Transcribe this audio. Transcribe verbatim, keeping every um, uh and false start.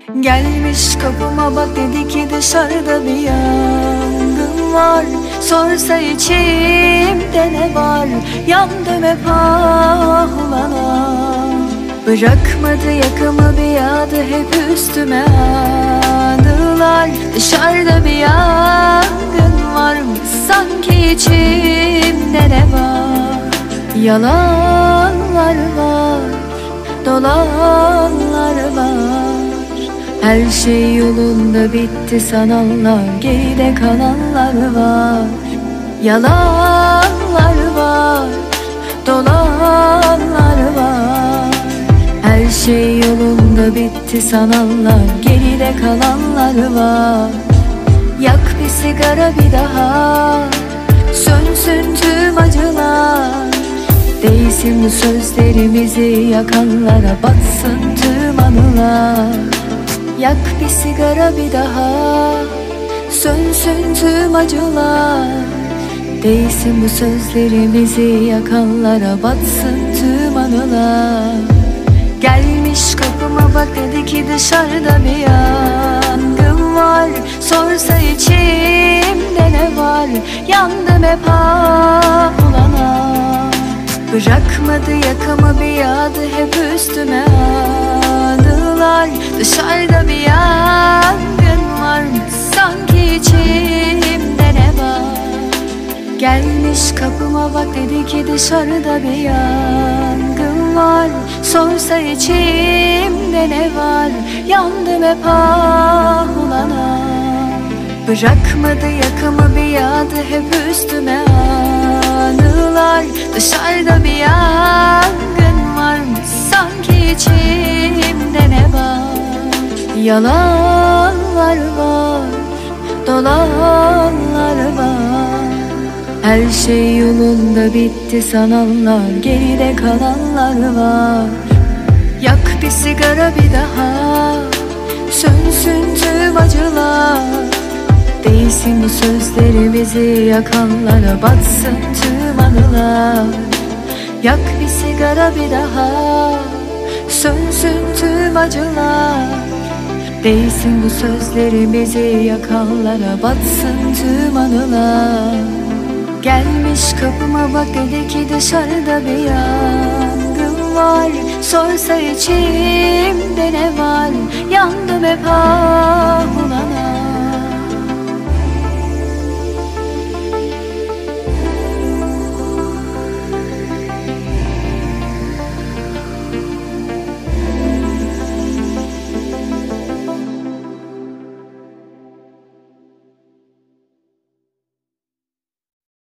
Gelmiş kapıma bak, dedi ki dışarıda bir yangın var. Sorsa içimde ne var, yandım hep ahlana. Bırakmadı yakamı, bir yağdı hep üstüme anılar. Dışarıda bir yangın var mı, sanki içimde ne var? Yalanlar var, dolanlar var. Her şey yolunda bitti sananlar, geride kalanlar var. Yalanlar var, dolanlar var. Her şey yolunda bitti sananlar, geride kalanlar var. Yak bir sigara bir daha, sönsün tüm acılar. Değsin bu sözlerimizi yakanlara, batsın tüm anılar. Yak bir sigara bir daha, sönsün tüm acılar. Değsin bu sözlerimizi yakanlara, batsın tüm anılar. Gelmiş kapıma bak, dedi ki dışarıda bir yangın var. Sorsa içimde ne var, yandım hep ahlana. Bırakmadı yakamı, bir yağdı hep üstüme anılar. Dışarıda bir yangın var mı, sanki içimde ne var? Gelmiş kapıma bak, dedi ki dışarıda bir yangın var. Sorsa içimde ne var, yandım hep ahlana. Bırakmadı yakamı, bir yağdı hep üstüme anılar. Dışarıda bir yangın var mı, sanki içimde ne var? Yalanlar var, dolanlar var. Her şey yolunda bitti sananlar, geride kalanlar var. Yak bir sigara bir daha, sönsün tüm acılar. Değsin bu sözlerimizi yakanlara, batsın tüm anılar. Yak bir sigara bir daha, sönsün tüm acılar. Değsin bu sözlerimizi yakanlara, batsın tüm anılar. Gelmiş kapıma bak, dedi ki dışarıda bir yangın var. Sorsa içimde ne var, yandım hep ah.